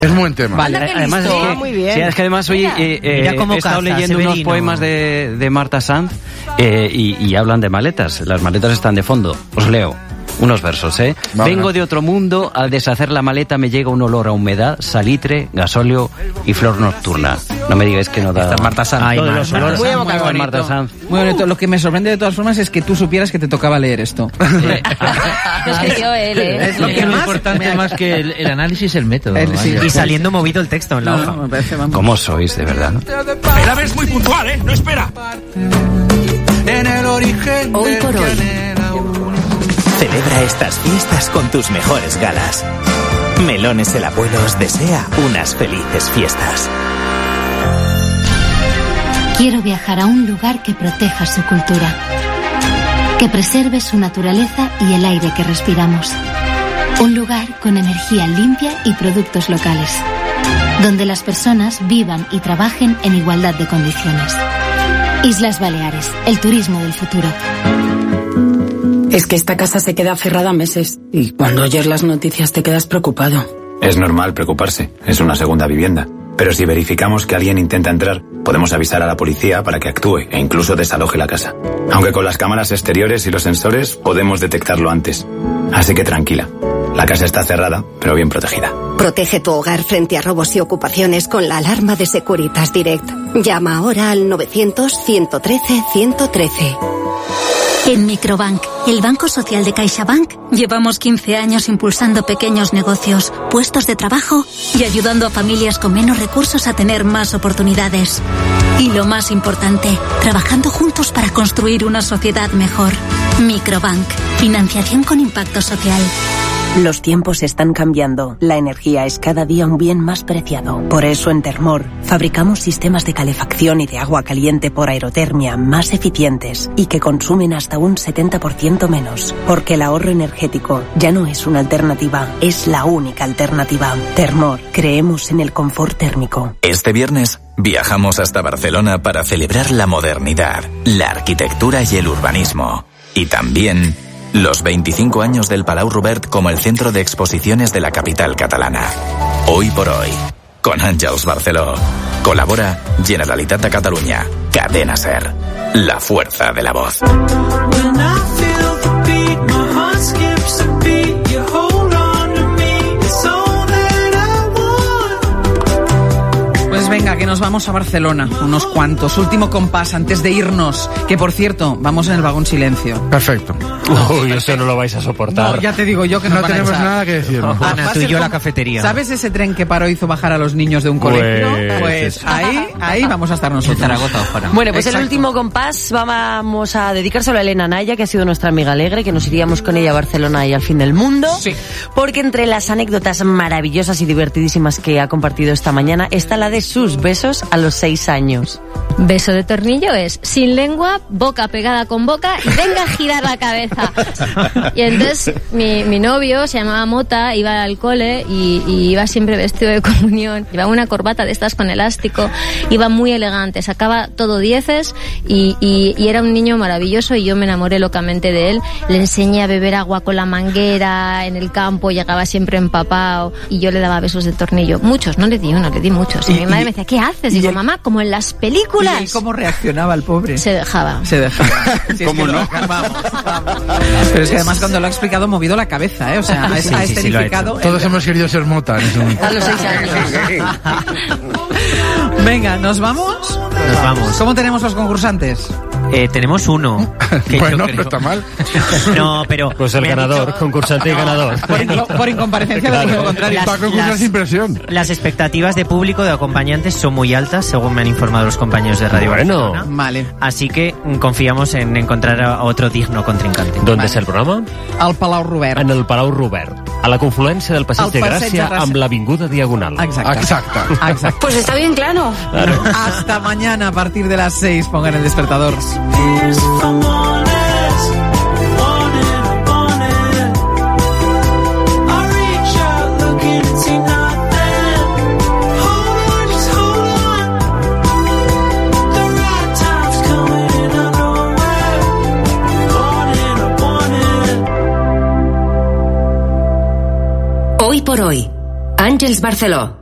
Es un buen tema. Vale, además es que, muy bien. Sí, es que además hoy he estado leyendo unos poemas de Marta Sanz y hablan de maletas. Las maletas están de fondo. Os leo unos versos, ¿eh? Vale. Vengo de otro mundo, al deshacer la maleta me llega un olor a humedad, salitre, gasóleo y flor nocturna. No me digáis que no da... Esta Marta Sanz. Todos los olores. Muy bonito. Marta Sanz. Muy bonito. Lo que me sorprende de todas formas es que tú supieras que te tocaba leer esto. Lo escribió él, ¿eh? Es lo que más importante más que el análisis, el método. Sí. Y saliendo movido el texto en la hoja. Me parece, vamos. ¿Cómo sois, de verdad? El ave es muy puntual, ¿eh? No espera. En el origen Hoy por hoy. Celebra estas fiestas con tus mejores galas. Melones el Abuelo os desea unas felices fiestas. Quiero viajar a un lugar que proteja su cultura, que preserve su naturaleza y el aire que respiramos. Un lugar con energía limpia y productos locales, donde las personas vivan y trabajen en igualdad de condiciones. Islas Baleares, el turismo del futuro. Es que esta casa se queda cerrada meses y cuando oyes las noticias te quedas preocupado. Es normal preocuparse, es una segunda vivienda. Pero si verificamos que alguien intenta entrar, podemos avisar a la policía para que actúe e incluso desaloje la casa. Aunque con las cámaras exteriores y los sensores podemos detectarlo antes. Así que tranquila, la casa está cerrada, pero bien protegida. Protege tu hogar frente a robos y ocupaciones con la alarma de Securitas Direct. Llama ahora al 900-113-113. En Microbank, el Banco Social de CaixaBank, llevamos 15 años impulsando pequeños negocios, puestos de trabajo y ayudando a familias con menos recursos a tener más oportunidades. Y lo más importante, trabajando juntos para construir una sociedad mejor. Microbank, financiación con impacto social. Los tiempos están cambiando. La energía es cada día un bien más preciado. Por eso en Termor fabricamos sistemas de calefacción y de agua caliente por aerotermia más eficientes y que consumen hasta un 70% menos. Porque el ahorro energético ya no es una alternativa, es la única alternativa. Termor, creemos en el confort térmico. Este viernes viajamos hasta Barcelona para celebrar la modernidad, la arquitectura y el urbanismo. Y también los 25 años del Palau Robert como el centro de exposiciones de la capital catalana. Hoy por hoy, con Àngels Barceló. Colabora Generalitat de Catalunya. Cadena SER. La fuerza de la voz. Pues venga, que nos vamos a Barcelona, unos cuantos. Último compás antes de irnos, que por cierto, vamos en el vagón silencio. Perfecto. Uy, eso no lo vais a soportar. No, ya te digo yo que no tenemos nada que decir. Ana, tú y yo la cafetería. ¿Sabes ese tren que paró hizo bajar a los niños de un colegio? Pues ahí vamos a estar nosotros. Zaragoza, ojalá. Bueno, pues Exacto. el último compás vamos a dedicárselo a Elena Naya, que ha sido nuestra amiga alegre, que nos iríamos con ella a Barcelona y al fin del mundo. Sí. Porque entre las anécdotas maravillosas y divertidísimas que ha compartido esta mañana está la de sus besos a los 6 años. Beso de tornillo es sin lengua, boca pegada con boca y venga a girar la cabeza. Y entonces mi novio se llamaba Mota, iba al cole y iba siempre vestido de comunión. Llevaba una corbata de estas con elástico, iba muy elegante, sacaba todo 10 y era un niño maravilloso y yo me enamoré locamente de él. Le enseñé a beber agua con la manguera en el campo, llegaba siempre empapado y yo le daba besos de tornillo. Muchos, no le di uno, le di muchos. Y mi madre me decía, ¿qué haces? Digo, mamá, como en las películas. ¿Y cómo reaccionaba el pobre? Se dejaba. Sí, ¿Cómo no? Vamos. Pero es que además cuando lo ha explicado ha movido la cabeza, ¿eh? O sea, ha escenificado. Todos hemos querido ser Mota en ese momento. A los 6 años. Venga, ¿nos vamos? Nos vamos. ¿Cómo tenemos los concursantes? Tenemos uno. Que Bueno, yo no está mal. No, pero... Pues el ganador, concursante y ganador. Por incomparecencia de lo contrario. Para concursar sin presión. Las expectativas de público, de acompañantes, son muy altas, según me han informado los compañeros de Radio Barcelona. Vale. Así que confiamos en encontrar a otro digno contrincante. ¿Dónde es el programa? Al Palau Robert. En el Palau Robert, a la confluència del Passeig de Gràcia amb l'Avinguda Diagonal. Exacto. Pues está bien claro. Hasta mañana a partir de las 6. Pongan el despertador. Hoy por hoy, Àngels Barceló.